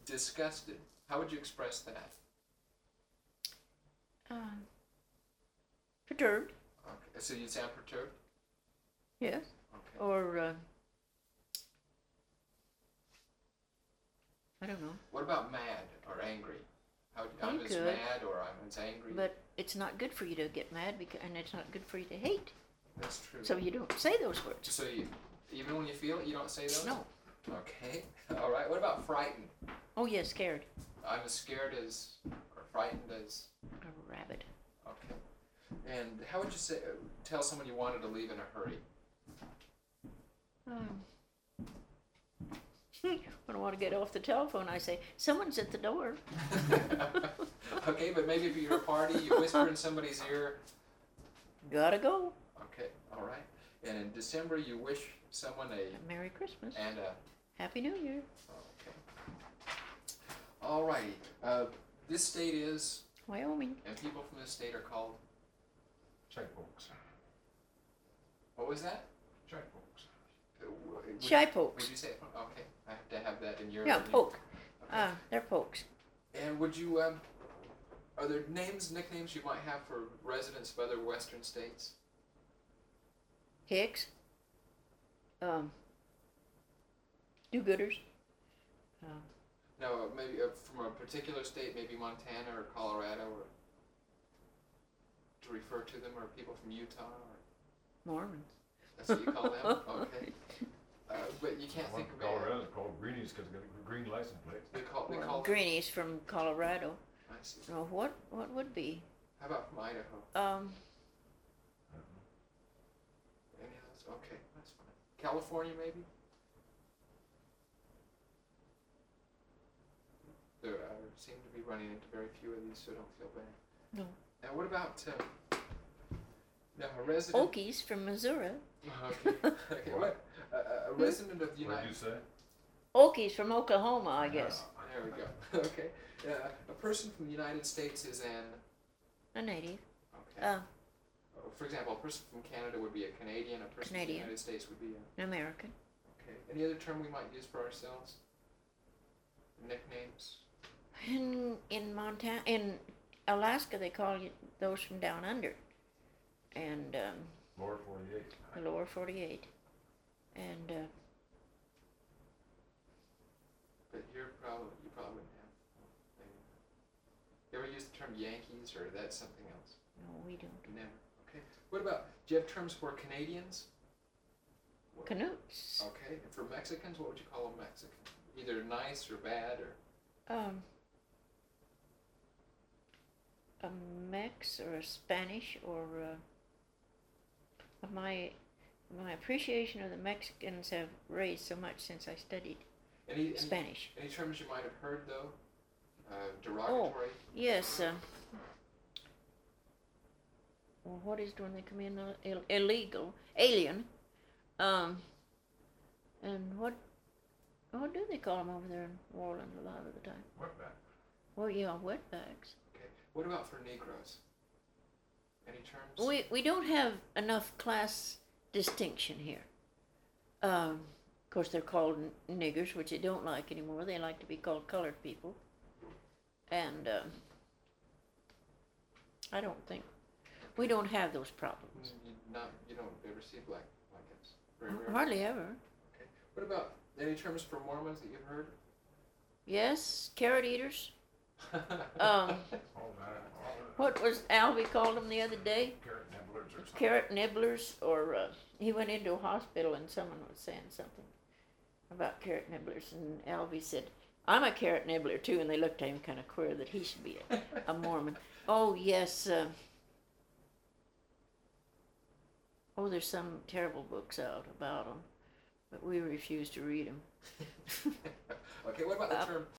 disgusted. How would you express that? Perturbed. Okay, so you'd sound perturbed? Yes. Okay. Or, I don't know. What about mad or angry? I'm as mad or I'm as angry. But it's not good for you to get mad, and it's not good for you to hate. That's true. So you don't say those words. So even when you feel it, you don't say those? No. Okay. All right. What about frightened? Oh, yes, scared. I'm as scared as, or frightened as? A rabbit. Okay. And how would you tell someone you wanted to leave in a hurry? When I want to get off the telephone, I say, someone's at the door. Okay, but maybe if you're at a party, you whisper in somebody's ear. Gotta go. Okay, all right. And in December, you wish someone a Merry Christmas. And a Happy New Year. Okay. All righty. This state is Wyoming. And people from this state are called Shy folks. What was that? Shy folks. Shy pokes. Would you say? Okay, I have to have that in your. Yeah, poke. Okay. They're pokes. And would you? Are there nicknames you might have for residents of other Western states? Hicks. Do-gooders. No, maybe from a particular state, maybe Montana or Colorado, or to refer to them, or people from Utah, or Mormons. that's what you call them. Okay. But you can't think of Colorado's called Greenies because they got a green license plate. They call Greenies from Colorado. I see. No, what would be? How about from Idaho? Any of those? Okay, that's fine. California, maybe? There seem to be running into very few of these, so don't feel bad. No. Now, what about now a resident? Okies from Missouri. Okay. Okay. What? A resident of the What did United. you say? Okies from Oklahoma, I guess. There we go. Okay. A person from the United States is A native. Okay. For example, a person from Canada would be a Canadian. A person from the United States would be an American. Okay. Any other term we might use for ourselves? Nicknames. In Alaska, they call you those from down under, and Lower 48. the lower 48, and But you probably wouldn't have. Maybe. You ever use the term Yankees, or that's something else? no, we don't. Never. Okay. What about? Do you have terms for Canadians? Canutes. Okay. And for Mexicans, what would you call a Mexican? Either nice or bad, or A Mex or a Spanish or my appreciation of the Mexicans have raised so much since I studied Spanish. Any terms you might have heard though? Derogatory. Oh, yes. Well, what is it when they come in illegal, alien? And what do they call them over there in Orland a lot of the time? Wetback. Well, yeah, wetbacks. Okay. What about for Negroes? Any terms? We don't have enough class distinction here. Of course, they're called niggers, which they don't like anymore. They like to be called colored people. And I don't think we don't have those problems. You don't ever see black guys. Very rare. Hardly ever. Okay. What about any terms for Mormons that you've heard? Yes, carrot eaters. All that. What was Albie called them the other day? Carrot nibblers or something. Carrot nibblers, or he went into a hospital and someone was saying something about carrot nibblers, and Albie said, "I'm a carrot nibbler too," and they looked at him kind of queer that he should be a Mormon. Oh yes. There's some terrible books out about them, but we refuse to read them. Okay, what about the term